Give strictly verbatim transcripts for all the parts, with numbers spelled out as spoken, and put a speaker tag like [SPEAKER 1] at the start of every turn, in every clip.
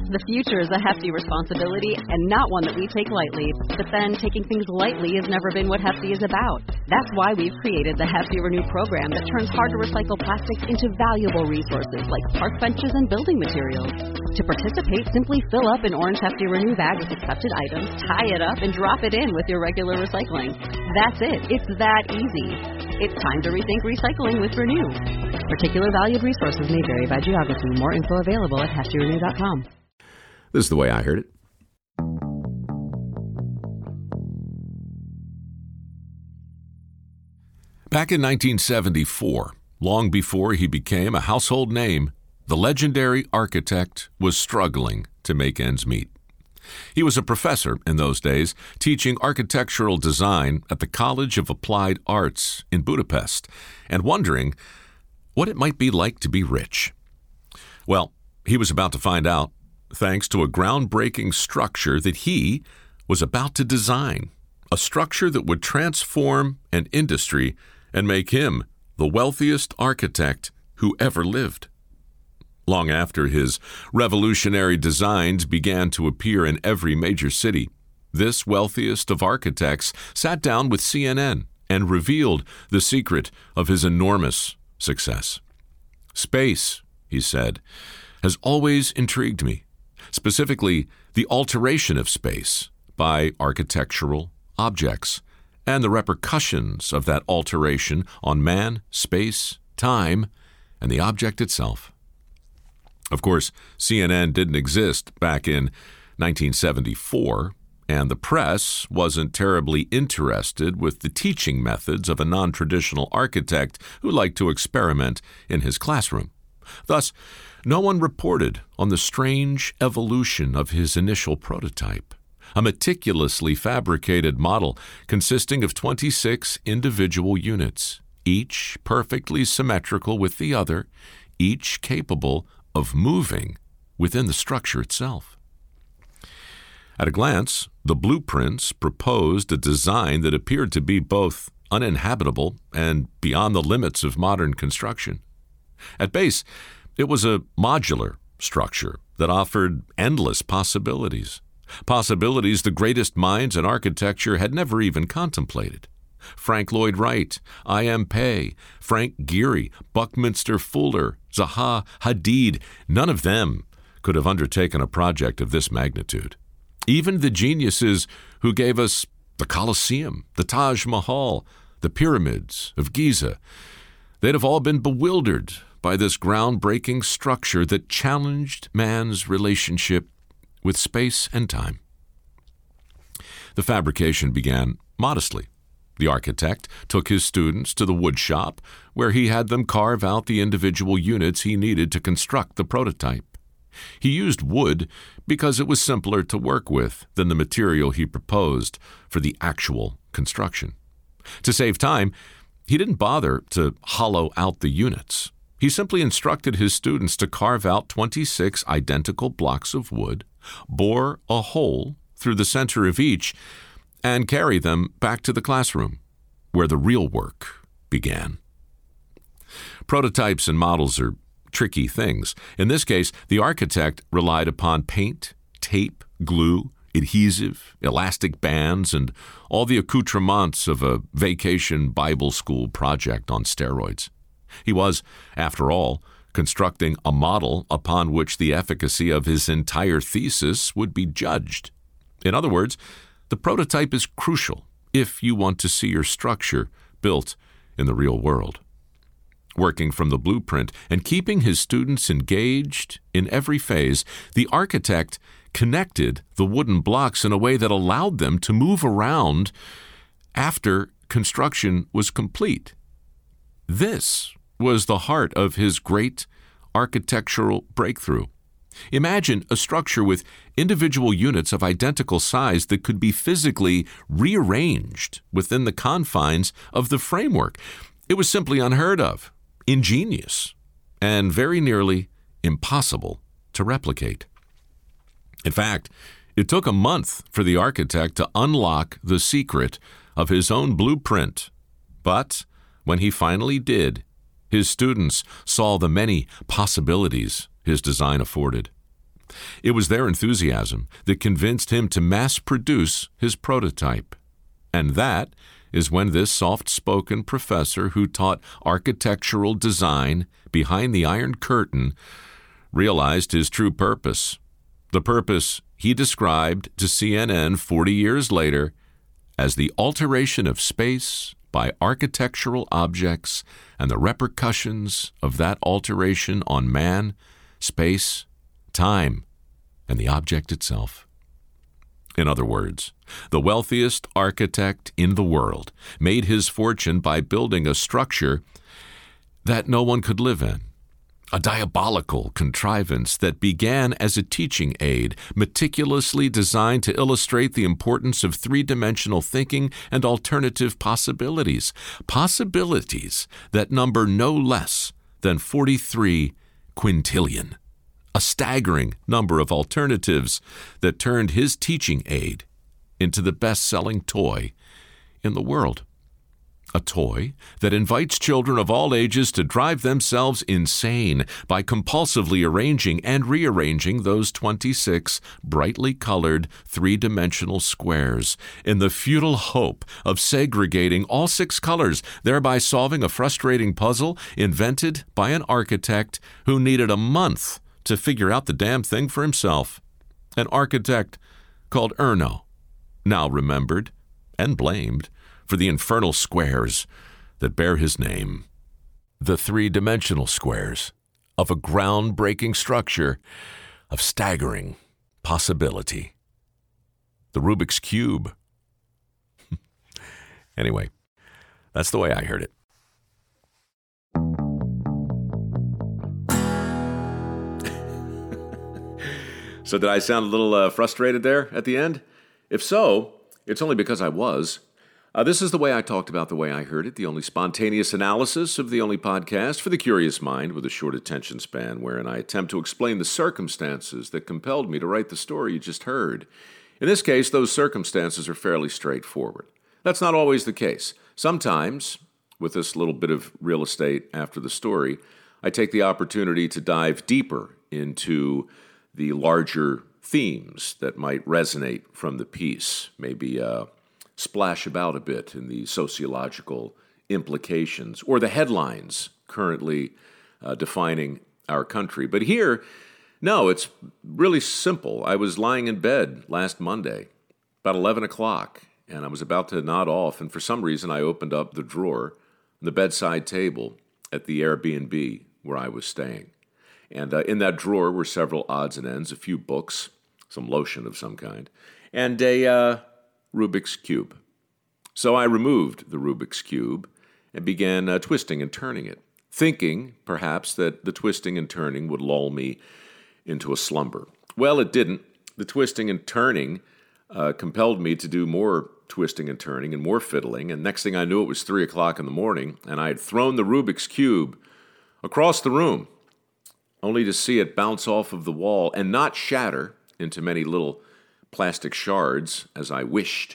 [SPEAKER 1] The future is a hefty responsibility and not one that we take lightly. But then taking things lightly has never been what Hefty is about. That's why we've created the Hefty Renew program that turns hard-to-recycle plastics into valuable resources like park benches and building materials. To participate, simply fill up an orange Hefty Renew bag with accepted items, tie it up, and drop it in with your regular recycling. That's it. It's that easy. It's time to rethink recycling with Renew. Particular valued resources may vary by geography. More info available at hefty renew dot com.
[SPEAKER 2] This is the way I heard it. Back in nineteen seventy-four, long before he became a household name, the legendary architect was struggling to make ends meet. He was a professor in those days, teaching architectural design at the College of Applied Arts in Budapest, and wondering what it might be like to be rich. Well, he was about to find out, thanks to a groundbreaking structure that he was about to design, a structure that would transform an industry and make him the wealthiest architect who ever lived. Long after his revolutionary designs began to appear in every major city, this wealthiest of architects sat down with C N N and revealed the secret of his enormous success. Space, he said, has always intrigued me, specifically the alteration of space by architectural objects and the repercussions of that alteration on man, space, time, and the object itself. Of course, C N N didn't exist back in nineteen seventy-four, and the press wasn't terribly interested with the teaching methods of a non-traditional architect who liked to experiment in his classroom. Thus, no one reported on the strange evolution of his initial prototype, a meticulously fabricated model consisting of twenty-six individual units, each perfectly symmetrical with the other, each capable of moving within the structure itself. At a glance, the blueprints proposed a design that appeared to be both uninhabitable and beyond the limits of modern construction. At base, it was a modular structure that offered endless possibilities, possibilities the greatest minds in architecture had never even contemplated. Frank Lloyd Wright, I M Pei, Frank Gehry, Buckminster Fuller, Zaha Hadid, none of them could have undertaken a project of this magnitude. Even the geniuses who gave us the Colosseum, the Taj Mahal, the pyramids of Giza, they'd have all been bewildered by this groundbreaking structure that challenged man's relationship with space and time. The fabrication began modestly. The architect took his students to the wood shop, where he had them carve out the individual units he needed to construct the prototype. He used wood because it was simpler to work with than the material he proposed for the actual construction. To save time, he didn't bother to hollow out the units. He simply instructed his students to carve out twenty-six identical blocks of wood, bore a hole through the center of each, and carry them back to the classroom, where the real work began. Prototypes and models are tricky things. In this case, the architect relied upon paint, tape, glue, adhesive, elastic bands, and all the accoutrements of a vacation Bible school project on steroids. He was, after all, constructing a model upon which the efficacy of his entire thesis would be judged. In other words, the prototype is crucial if you want to see your structure built in the real world. Working from the blueprint and keeping his students engaged in every phase, the architect connected the wooden blocks in a way that allowed them to move around after construction was complete. This was the heart of his great architectural breakthrough. Imagine a structure with individual units of identical size that could be physically rearranged within the confines of the framework. It was simply unheard of, ingenious, and very nearly impossible to replicate. In fact, it took a month for the architect to unlock the secret of his own blueprint. But when he finally did, his students saw the many possibilities his design afforded. It was their enthusiasm that convinced him to mass-produce his prototype. And that is when this soft-spoken professor who taught architectural design behind the Iron Curtain realized his true purpose, the purpose he described to C N N forty years later as the alteration of space by architectural objects and the repercussions of that alteration on man, space, time, and the object itself. In other words, the wealthiest architect in the world made his fortune by building a structure that no one could live in, a diabolical contrivance that began as a teaching aid, meticulously designed to illustrate the importance of three-dimensional thinking and alternative possibilities, possibilities that number no less than forty-three quintillion, a staggering number of alternatives that turned his teaching aid into the best-selling toy in the world. A toy that invites children of all ages to drive themselves insane by compulsively arranging and rearranging those twenty-six brightly colored three-dimensional squares in the futile hope of segregating all six colors, thereby solving a frustrating puzzle invented by an architect who needed a month to figure out the damn thing for himself. An architect called Erno, now remembered and blamed for the infernal squares that bear his name. The three-dimensional squares of a groundbreaking structure of staggering possibility. The Rubik's Cube. Anyway, that's the way I heard it. So did I sound a little uh, frustrated there at the end? If so, it's only because I was. Uh, this is the way I talked about the way I heard it, the only spontaneous analysis of the only podcast for the curious mind with a short attention span, wherein I attempt to explain the circumstances that compelled me to write the story you just heard. In this case, those circumstances are fairly straightforward. That's not always the case. Sometimes, with this little bit of real estate after the story, I take the opportunity to dive deeper into the larger themes that might resonate from the piece, maybe uh, splash about a bit in the sociological implications or the headlines currently uh, defining our country. But here, no, it's really simple. I was lying in bed last Monday, about eleven o'clock, and I was about to nod off, and for some reason I opened up the drawer, the bedside table at the Airbnb where I was staying. And uh, in that drawer were several odds and ends, a few books, some lotion of some kind, and a uh, Rubik's Cube. So I removed the Rubik's Cube and began uh, twisting and turning it, thinking, perhaps, that the twisting and turning would lull me into a slumber. Well, it didn't. The twisting and turning uh, compelled me to do more twisting and turning and more fiddling, and next thing I knew, it was three o'clock in the morning, and I had thrown the Rubik's Cube across the room, only to see it bounce off of the wall and not shatter into many little plastic shards, as I wished,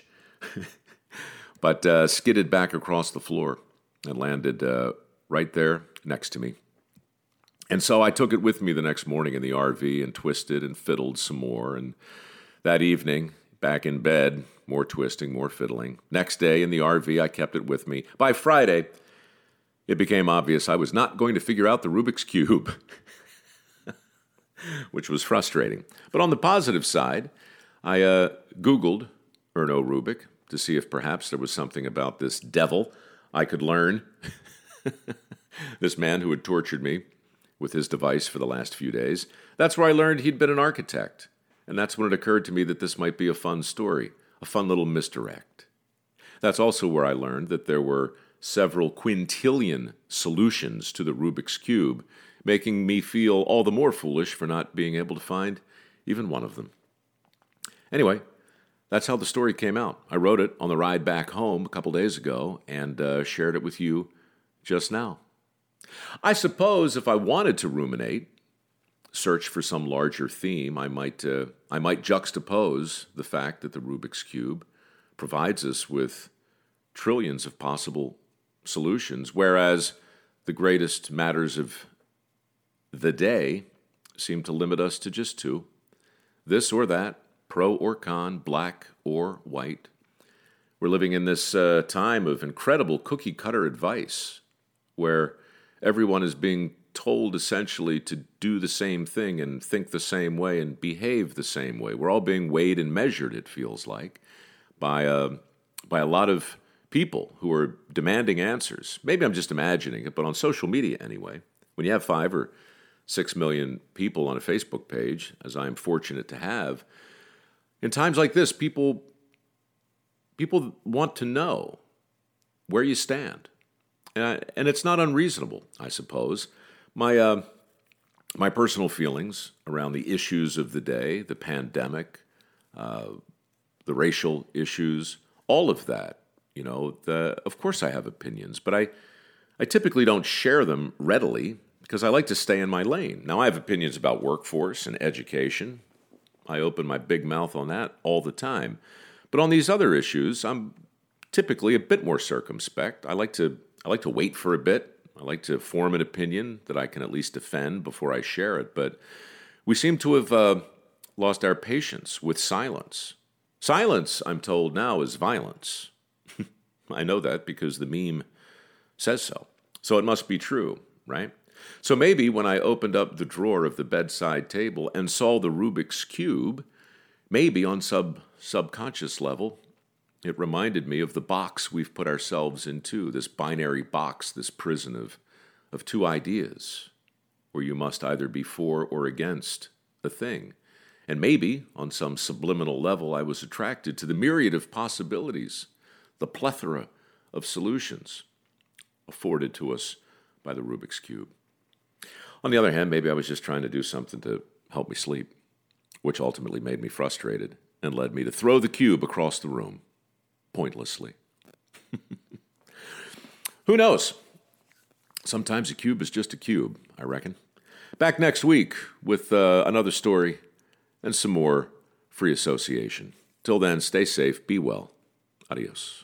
[SPEAKER 2] but uh, skidded back across the floor and landed uh, right there next to me. And so I took it with me the next morning in the R V and twisted and fiddled some more. And that evening, back in bed, more twisting, more fiddling. Next day in the R V, I kept it with me. By Friday, it became obvious I was not going to figure out the Rubik's Cube, which was frustrating. But on the positive side, I uh, Googled Erno Rubik to see if perhaps there was something about this devil I could learn. This man who had tortured me with his device for the last few days. That's where I learned he'd been an architect. And that's when it occurred to me that this might be a fun story, a fun little misdirect. That's also where I learned that there were several quintillion solutions to the Rubik's Cube, making me feel all the more foolish for not being able to find even one of them. Anyway, that's how the story came out. I wrote it on the ride back home a couple days ago and uh, shared it with you just now. I suppose if I wanted to ruminate, search for some larger theme, I might uh, I might juxtapose the fact that the Rubik's Cube provides us with trillions of possible solutions, whereas the greatest matters of the day seem to limit us to just two. this or that, pro or con, black or white. We're living in this uh, time of incredible cookie-cutter advice where everyone is being told essentially to do the same thing and think the same way and behave the same way. We're all being weighed and measured, it feels like, by, uh, by a lot of people who are demanding answers. Maybe I'm just imagining it, but on social media anyway, when you have five or six million people on a Facebook page, as I am fortunate to have, in times like this, people people want to know where you stand. And, I, and it's not unreasonable, I suppose. My uh, my personal feelings around the issues of the day, the pandemic, uh, the racial issues, all of that, you know, the, of course I have opinions, but I, I typically don't share them readily because I like to stay in my lane. Now, I have opinions about workforce and education. I open my big mouth on that all the time. But on these other issues, I'm typically a bit more circumspect. I like to I like to wait for a bit. I like to form an opinion that I can at least defend before I share it. But we seem to have uh, lost our patience with silence. Silence, I'm told now, is violence. I know that because the meme says so. So it must be true, right? So maybe when I opened up the drawer of the bedside table and saw the Rubik's Cube, maybe on sub subconscious level, it reminded me of the box we've put ourselves into, this binary box, this prison of, of two ideas, where you must either be for or against a thing. And maybe, on some subliminal level, I was attracted to the myriad of possibilities, the plethora of solutions afforded to us by the Rubik's Cube. On the other hand, maybe I was just trying to do something to help me sleep, which ultimately made me frustrated and led me to throw the cube across the room, pointlessly. Who knows? Sometimes a cube is just a cube, I reckon. Back next week with uh, another story and some more free association. Till then, stay safe, be well. Adios.